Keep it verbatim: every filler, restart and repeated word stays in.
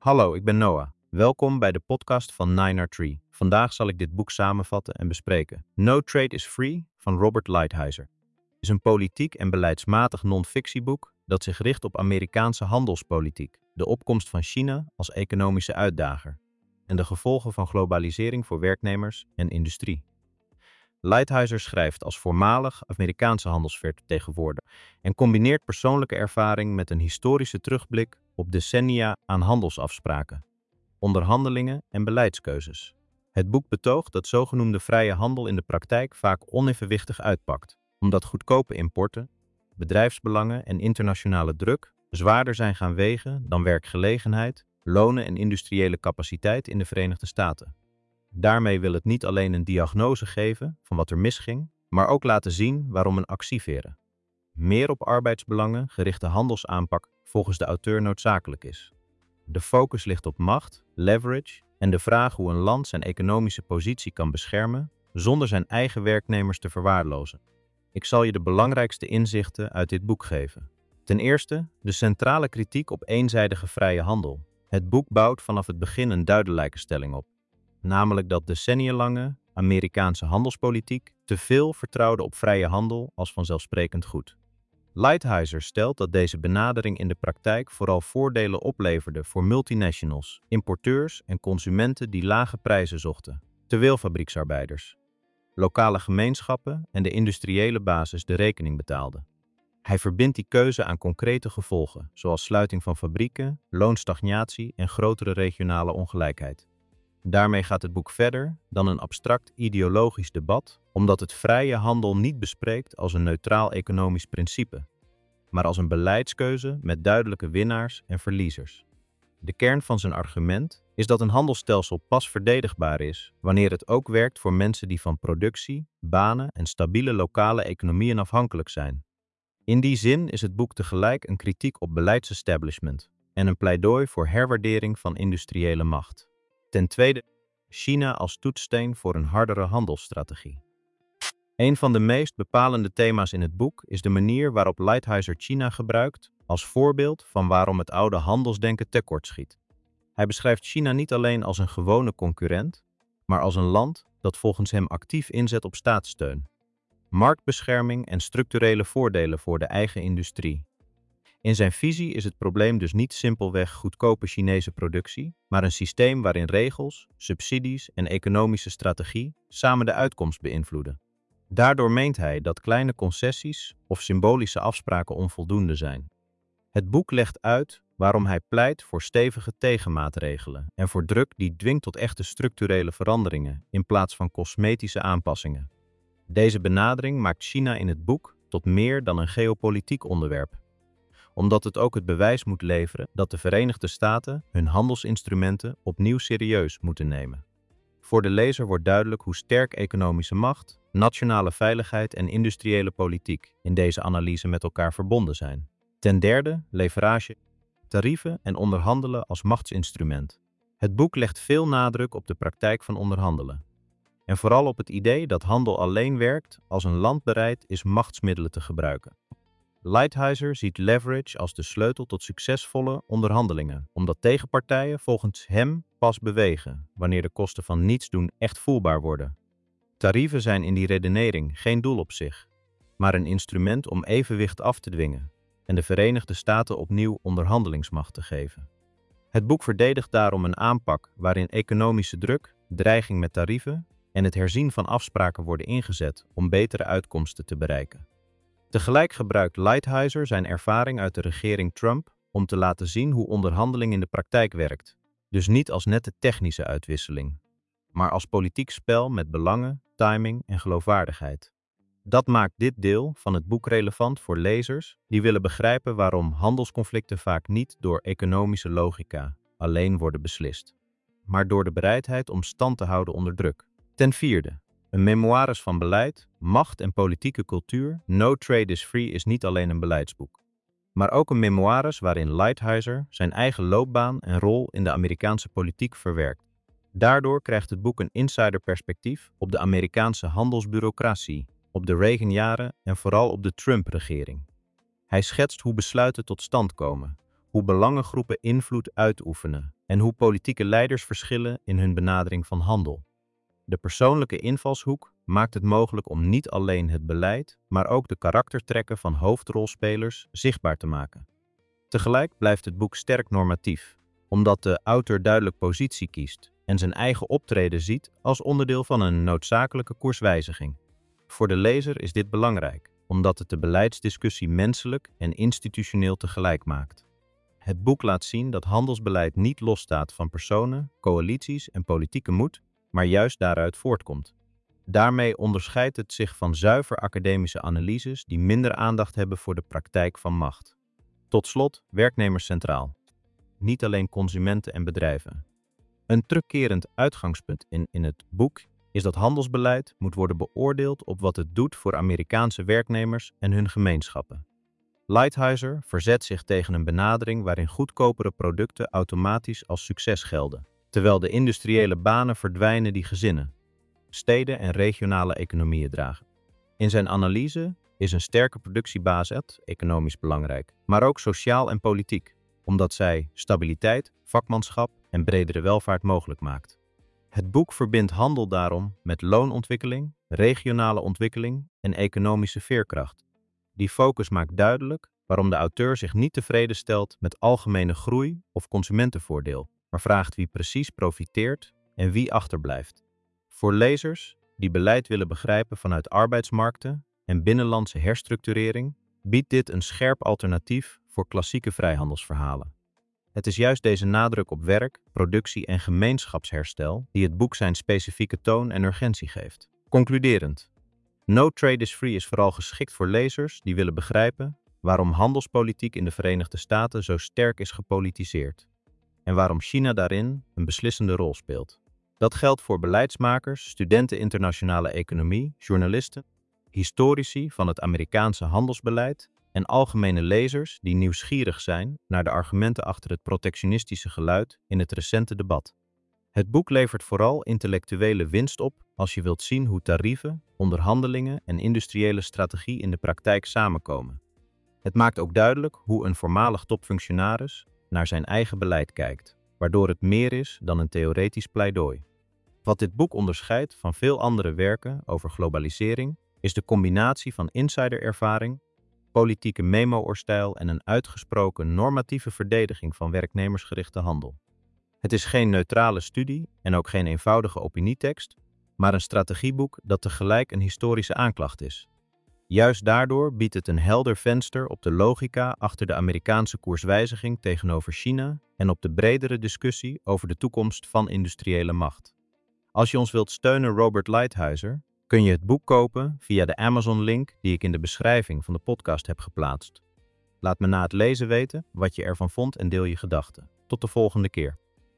Hallo, ik ben Noah. Welkom bij de podcast van nine R Tree. Vandaag zal ik dit boek samenvatten en bespreken. No Trade is Free van Robert Lighthizer. Het is een politiek en beleidsmatig non-fictieboek dat zich richt op Amerikaanse handelspolitiek, de opkomst van China als economische uitdager en de gevolgen van globalisering voor werknemers en industrie. Lighthizer schrijft als voormalig Amerikaanse handelsvertegenwoordiger en combineert persoonlijke ervaring met een historische terugblik op decennia aan handelsafspraken, onderhandelingen en beleidskeuzes. Het boek betoogt dat zogenoemde vrije handel in de praktijk vaak onevenwichtig uitpakt, omdat goedkope importen, bedrijfsbelangen en internationale druk zwaarder zijn gaan wegen dan werkgelegenheid, lonen en industriële capaciteit in de Verenigde Staten. Daarmee wil het niet alleen een diagnose geven van wat er misging, maar ook laten zien waarom een actieveren, meer op arbeidsbelangen gerichte handelsaanpak volgens de auteur noodzakelijk is. De focus ligt op macht, leverage en de vraag hoe een land zijn economische positie kan beschermen zonder zijn eigen werknemers te verwaarlozen. Ik zal je de belangrijkste inzichten uit dit boek geven. Ten eerste, de centrale kritiek op eenzijdige vrije handel. Het boek bouwt vanaf het begin een duidelijke stelling op, namelijk dat decennialange Amerikaanse handelspolitiek te veel vertrouwde op vrije handel als vanzelfsprekend goed. Lighthizer stelt dat deze benadering in de praktijk vooral voordelen opleverde voor multinationals, importeurs en consumenten die lage prijzen zochten, terwijl fabrieksarbeiders, lokale gemeenschappen en de industriële basis de rekening betaalden. Hij verbindt die keuze aan concrete gevolgen, zoals sluiting van fabrieken, loonstagnatie en grotere regionale ongelijkheid. Daarmee gaat het boek verder dan een abstract ideologisch debat, omdat het vrije handel niet bespreekt als een neutraal economisch principe, maar als een beleidskeuze met duidelijke winnaars en verliezers. De kern van zijn argument is dat een handelsstelsel pas verdedigbaar is wanneer het ook werkt voor mensen die van productie, banen en stabiele lokale economieën afhankelijk zijn. In die zin is het boek tegelijk een kritiek op beleidsestablishment en een pleidooi voor herwaardering van industriële macht. Ten tweede, China als toetssteen voor een hardere handelsstrategie. Een van de meest bepalende thema's in het boek is de manier waarop Lighthizer China gebruikt als voorbeeld van waarom het oude handelsdenken tekortschiet. Hij beschrijft China niet alleen als een gewone concurrent, maar als een land dat volgens hem actief inzet op staatssteun, marktbescherming en structurele voordelen voor de eigen industrie. In zijn visie is het probleem dus niet simpelweg goedkope Chinese productie, maar een systeem waarin regels, subsidies en economische strategie samen de uitkomst beïnvloeden. Daardoor meent hij dat kleine concessies of symbolische afspraken onvoldoende zijn. Het boek legt uit waarom hij pleit voor stevige tegenmaatregelen en voor druk die dwingt tot echte structurele veranderingen in plaats van cosmetische aanpassingen. Deze benadering maakt China in het boek tot meer dan een geopolitiek onderwerp, omdat het ook het bewijs moet leveren dat de Verenigde Staten hun handelsinstrumenten opnieuw serieus moeten nemen. Voor de lezer wordt duidelijk hoe sterk economische macht, nationale veiligheid en industriële politiek in deze analyse met elkaar verbonden zijn. Ten derde, leverage, tarieven en onderhandelen als machtsinstrument. Het boek legt veel nadruk op de praktijk van onderhandelen. En vooral op het idee dat handel alleen werkt als een land bereid is machtsmiddelen te gebruiken. Lighthizer ziet leverage als de sleutel tot succesvolle onderhandelingen, omdat tegenpartijen volgens hem pas bewegen wanneer de kosten van niets doen echt voelbaar worden. Tarieven zijn in die redenering geen doel op zich, maar een instrument om evenwicht af te dwingen en de Verenigde Staten opnieuw onderhandelingsmacht te geven. Het boek verdedigt daarom een aanpak waarin economische druk, dreiging met tarieven en het herzien van afspraken worden ingezet om betere uitkomsten te bereiken. Tegelijk gebruikt Lighthizer zijn ervaring uit de regering Trump om te laten zien hoe onderhandeling in de praktijk werkt, dus niet als nette technische uitwisseling, maar als politiek spel met belangen, timing en geloofwaardigheid. Dat maakt dit deel van het boek relevant voor lezers die willen begrijpen waarom handelsconflicten vaak niet door economische logica alleen worden beslist, maar door de bereidheid om stand te houden onder druk. Ten vierde, een memoires van beleid, macht en politieke cultuur, No Trade is Free is niet alleen een beleidsboek, maar ook een memoires waarin Lighthizer zijn eigen loopbaan en rol in de Amerikaanse politiek verwerkt. Daardoor krijgt het boek een insiderperspectief op de Amerikaanse handelsbureaucratie, op de Reagan-jaren en vooral op de Trump-regering. Hij schetst hoe besluiten tot stand komen, hoe belangengroepen invloed uitoefenen en hoe politieke leiders verschillen in hun benadering van handel. De persoonlijke invalshoek maakt het mogelijk om niet alleen het beleid, maar ook de karaktertrekken van hoofdrolspelers zichtbaar te maken. Tegelijk blijft het boek sterk normatief, omdat de auteur duidelijk positie kiest en zijn eigen optreden ziet als onderdeel van een noodzakelijke koerswijziging. Voor de lezer is dit belangrijk, omdat het de beleidsdiscussie menselijk en institutioneel tegelijk maakt. Het boek laat zien dat handelsbeleid niet losstaat van personen, coalities en politieke moed, maar juist daaruit voortkomt. Daarmee onderscheidt het zich van zuiver academische analyses die minder aandacht hebben voor de praktijk van macht. Tot slot, werknemers centraal. Niet alleen consumenten en bedrijven. Een terugkerend uitgangspunt in, in het boek is dat handelsbeleid moet worden beoordeeld op wat het doet voor Amerikaanse werknemers en hun gemeenschappen. Lighthizer verzet zich tegen een benadering waarin goedkopere producten automatisch als succes gelden, terwijl de industriële banen verdwijnen die gezinnen, steden en regionale economieën dragen. In zijn analyse is een sterke productiebasis economisch belangrijk, maar ook sociaal en politiek, omdat zij stabiliteit, vakmanschap en bredere welvaart mogelijk maakt. Het boek verbindt handel daarom met loonontwikkeling, regionale ontwikkeling en economische veerkracht. Die focus maakt duidelijk waarom de auteur zich niet tevreden stelt met algemene groei of consumentenvoordeel, maar vraagt wie precies profiteert en wie achterblijft. Voor lezers die beleid willen begrijpen vanuit arbeidsmarkten en binnenlandse herstructurering, biedt dit een scherp alternatief voor klassieke vrijhandelsverhalen. Het is juist deze nadruk op werk, productie en gemeenschapsherstel die het boek zijn specifieke toon en urgentie geeft. Concluderend. No Trade is Free is vooral geschikt voor lezers die willen begrijpen waarom handelspolitiek in de Verenigde Staten zo sterk is gepolitiseerd en waarom China daarin een beslissende rol speelt. Dat geldt voor beleidsmakers, studenten internationale economie, journalisten, historici van het Amerikaanse handelsbeleid en algemene lezers die nieuwsgierig zijn naar de argumenten achter het protectionistische geluid in het recente debat. Het boek levert vooral intellectuele winst op als je wilt zien hoe tarieven, onderhandelingen en industriële strategie in de praktijk samenkomen. Het maakt ook duidelijk hoe een voormalig topfunctionaris naar zijn eigen beleid kijkt, waardoor het meer is dan een theoretisch pleidooi. Wat dit boek onderscheidt van veel andere werken over globalisering is de combinatie van insiderervaring, politieke memo-oorstijl en een uitgesproken normatieve verdediging van werknemersgerichte handel. Het is geen neutrale studie en ook geen eenvoudige opinietekst, maar een strategieboek dat tegelijk een historische aanklacht is. Juist daardoor biedt het een helder venster op de logica achter de Amerikaanse koerswijziging tegenover China en op de bredere discussie over de toekomst van industriële macht. Als je ons wilt steunen, Robert Lighthizer, kun je het boek kopen via de Amazon-link die ik in de beschrijving van de podcast heb geplaatst. Laat me na het lezen weten wat je ervan vond en deel je gedachten. Tot de volgende keer.